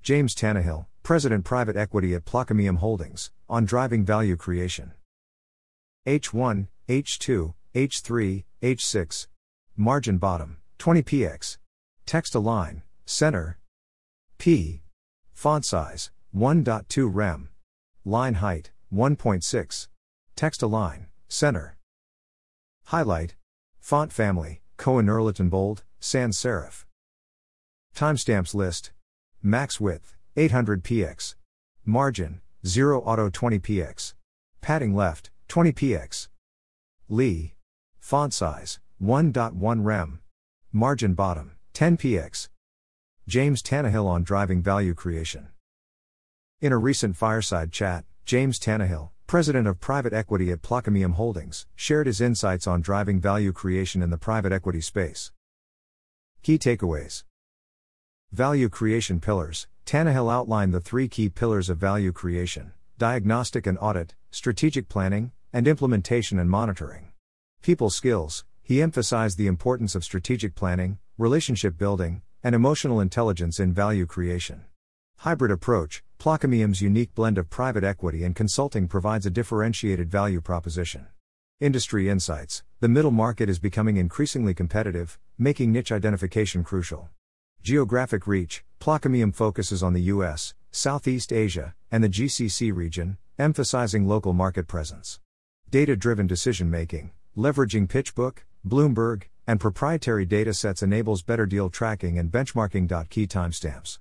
James Tannehill, President Private Equity at Plaquemine Holdings, on driving value creation. H1, H2, H3, H6. Margin bottom, 20px. Text align, center. P. Font size, 1.2 rem. Line height, 1.6. Text align, center. Highlight. Font family, Cohen Earleton Bold, Sans Serif. Timestamps list. Max width, 800px. Margin, 0 auto 20px. Padding left, 20px. Lee. Font size, 1.1 rem. Margin bottom, 10px. James Tannehill on driving value creation. In a recent fireside chat, James Tannehill, President of Private Equity at Plaquemine Holdings, shared his insights on driving value creation in the private equity space. Key takeaways. Value creation pillars. Tannehill outlined the 3 key pillars of value creation: diagnostic and audit, strategic planning, and implementation and monitoring. People skills. He emphasized the importance of strategic planning, relationship building, and emotional intelligence in value creation. Hybrid approach. Plaquemine's unique blend of private equity and consulting provides a differentiated value proposition. Industry insights. The middle market is becoming increasingly competitive, making niche identification crucial. Geographic reach. Plaquemine focuses on the US, Southeast Asia, and the GCC region, emphasizing local market presence. Data-driven decision-making. Leveraging PitchBook, Bloomberg, and proprietary datasets enables better deal tracking and benchmarking. Key timestamps.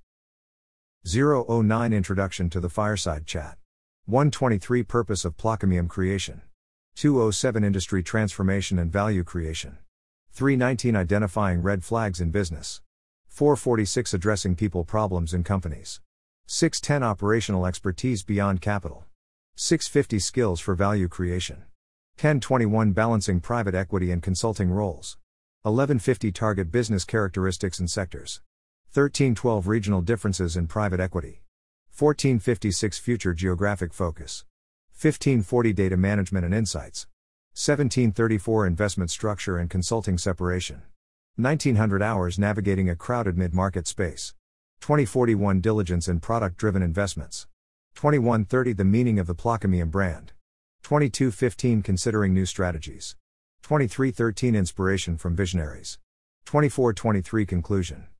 009 Introduction to the Fireside Chat. 123 Purpose of Plaquemine Creation. 207 Industry Transformation and Value Creation. 319 Identifying Red Flags in Business. 446 Addressing People Problems in Companies. 610 Operational Expertise Beyond Capital. 650 Skills for Value Creation. 1021 Balancing Private Equity and Consulting Roles. 1150 Target Business Characteristics and Sectors. 1312 Regional Differences in Private Equity. 1456 Future Geographic Focus. 1540 Data Management and Insights. 1734 Investment Structure and Consulting Separation. 1900 Hours Navigating a Crowded Mid-Market Space. 2041 Diligence in Product-Driven Investments. 2130 The Meaning of the Plaquemine Brand. 2215 Considering New Strategies. 2313 Inspiration from Visionaries. 2423 Conclusion.